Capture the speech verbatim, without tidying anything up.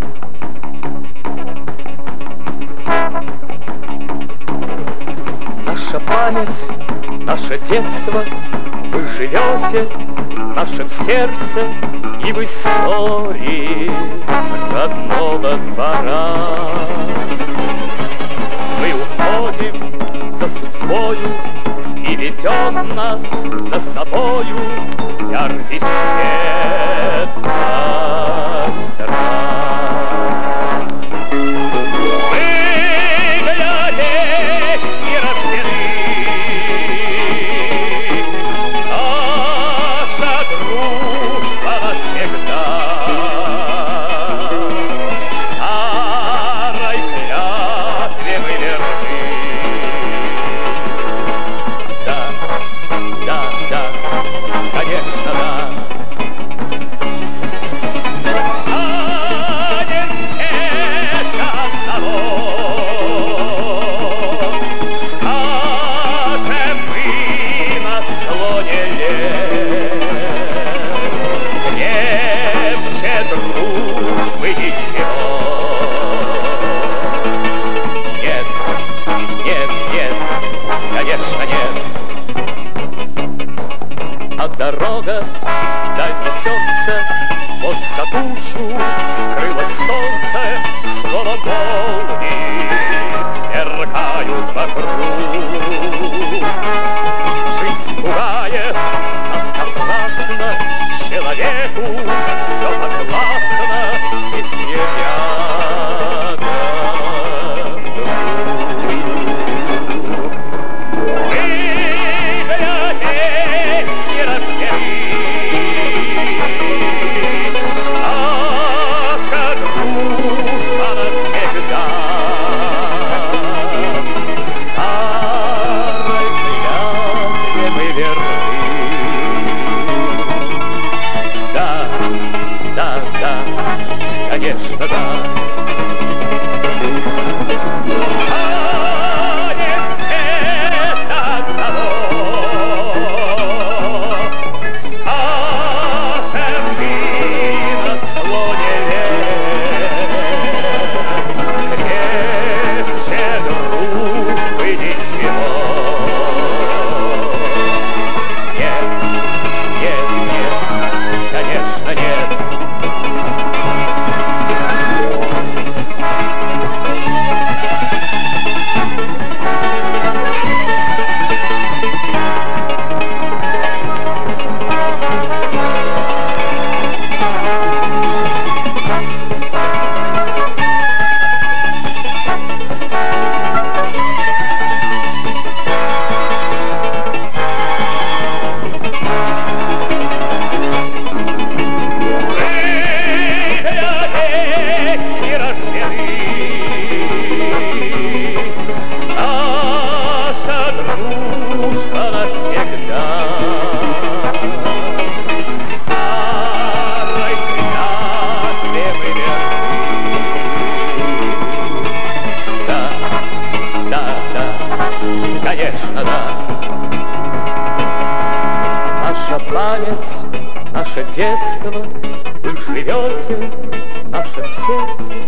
Наша память, наше детство, вы живете в нашем сердце и в истории родного двора. Мы уходим за судьбою и ведет нас за собою яркий свет костра. Дорога даль несется, вот за тучу скрылось солнце, снова молнии сверкают вокруг. Жизнь пугает, нас напрасно, человеку все подвластно, если рядом друг. Конечно, да. Станет свет одного, скажем мы на склоне лет, крепче дружбы ничего. Нет, нет, нет, конечно, нет. Конечно, да. Наша память, наше детство, вы живете в нашем сердце